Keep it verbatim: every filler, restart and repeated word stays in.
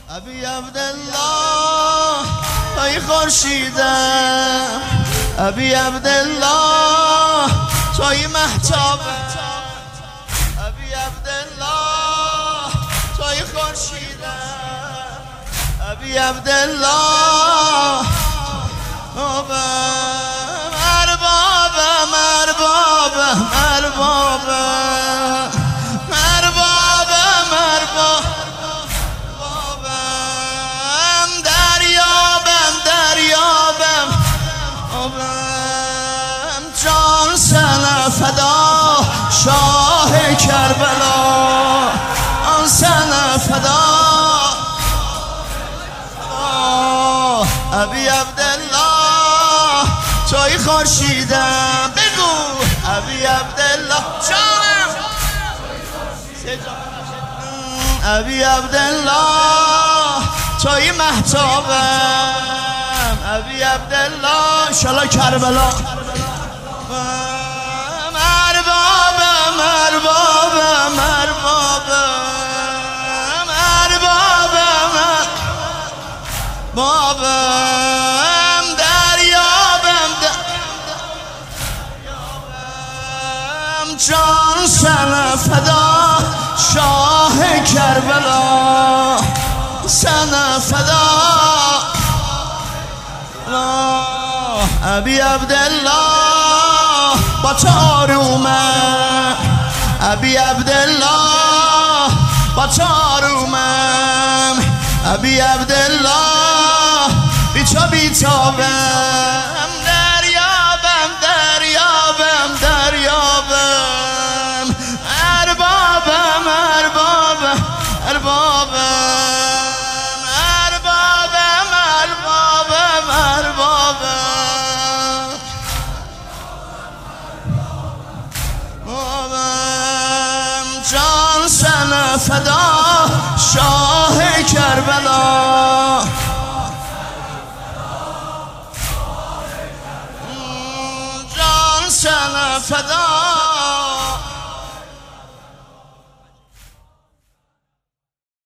ابی عبدالله توی خورشیدم، ابی عبدالله توی مهتابم، ابی عبدالله توی خورشیدم، ابی عبدالله اربابم اربابم اربابم اربابم اربابم دریابم دریابم جان سنه فدا شاه کربلا، آن سنه فدا ابی عبدالله توی خورشیدم. بگو ابی عبدالله جانم، ابی عبدالله توی مهتابم، ابی عبدالله انشالله کربلا. اربابم اربابم اربابم اربابم بابم دریابم دریابم جان سنه فدا شاه کربلا، سنه فدا ابی عبدالله با تو آرومم، ابی عبدالله با تو آرومم، ابی عبدالله بی تو بیتابم، دریابم دریابم دریابم اربابم اربابم اربابم اربابم اربابم اربابم بابم جان سنه فدا شاه کربلا، جان سنه فدا